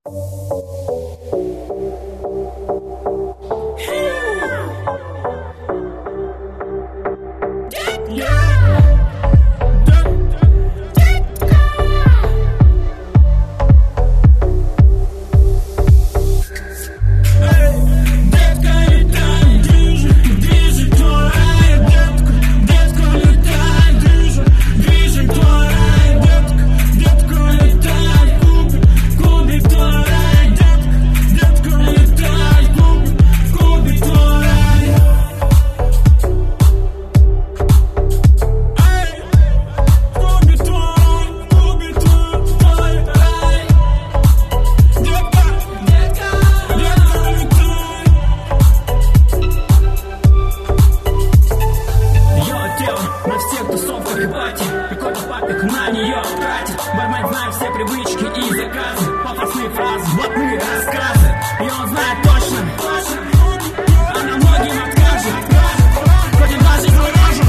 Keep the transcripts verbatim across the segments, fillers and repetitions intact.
Какой-то папик на нее тратит. Бармен знает все привычки и заказы, пафосные фразы, блатные рассказы. И он знает точно, она многим откажет. Хоть и даже зарежу.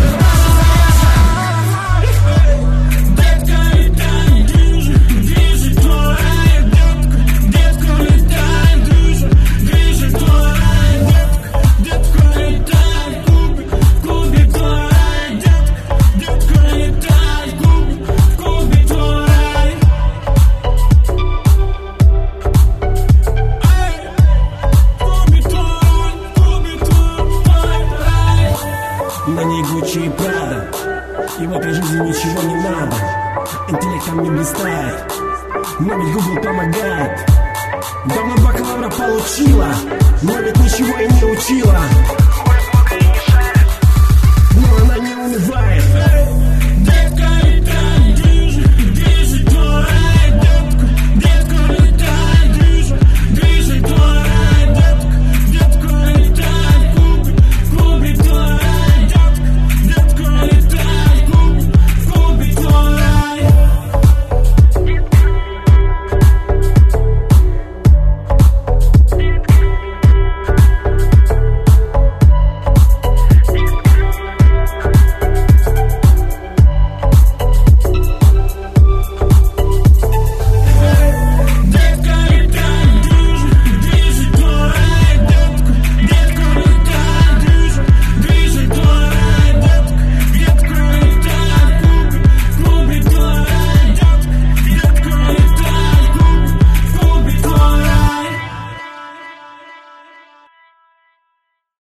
Детка, летай, движет, движет твой рай. Детка, детка, летай, движет, движет твой рай. Детка, детка, летай, кубик, кубик твой рай. Детка, детка, летай. На ней Гуччи и Прада, и в этой жизни ничего не надо. Интеллектом не блистает, но ведь Google помогает. Давно бакалавра получила, но ведь ничего и не учила.